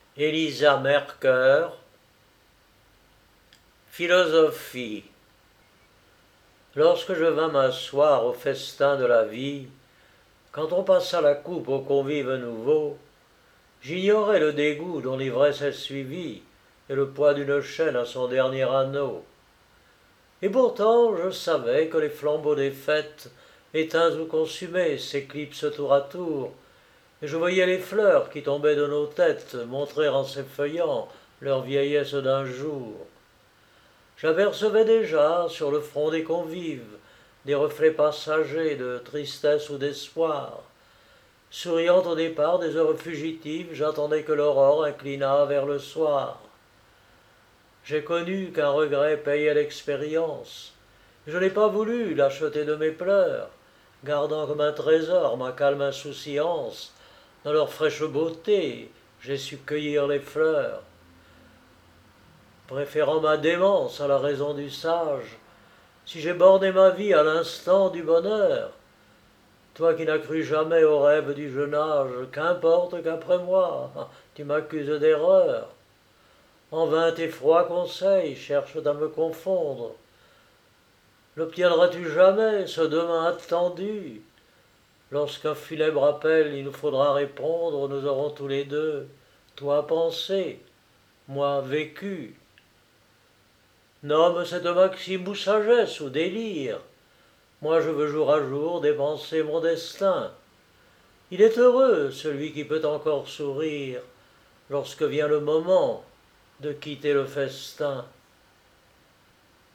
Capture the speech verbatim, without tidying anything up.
Elisa Mercœur, Philosophie. Lorsque je vins m'asseoir au festin de la vie, quand on passa la coupe aux convives nouveaux, j'ignorais le dégoût dont l'ivresse est suivie et le poids d'une chaîne à son dernier anneau. Et pourtant je savais que les flambeaux des fêtes, éteints ou consumés, s'éclipsent tour à tour, et je voyais les fleurs qui tombaient de nos têtes montrer en s'effeuillant leur vieillesse d'un jour. J'apercevais déjà sur le front des convives des reflets passagers de tristesse ou d'espoir. Souriant au départ des heures fugitives, j'attendais que l'aurore inclinât vers le soir. J'ai connu qu'un regret payait l'expérience. Je n'ai pas voulu l'acheter de mes pleurs, gardant comme un trésor ma calme insouciance. Dans leur fraîche beauté, j'ai su cueillir les fleurs. Préférant ma démence à la raison du sage, si j'ai borné ma vie à l'instant du bonheur, toi qui n'as cru jamais aux rêves du jeune âge, qu'importe qu'après moi tu m'accuses d'erreur. En vain tes froids conseils cherchent à me confondre. L'obtiendras-tu jamais, ce demain attendu? Lorsqu'un funèbre appel il nous faudra répondre, nous aurons tous les deux, toi pensé, moi vécu. Nomme cette maxime ou sagesse ou délire. Moi je veux jour à jour dépenser mon destin. Il est heureux celui qui peut encore sourire lorsque vient le moment de quitter le festin.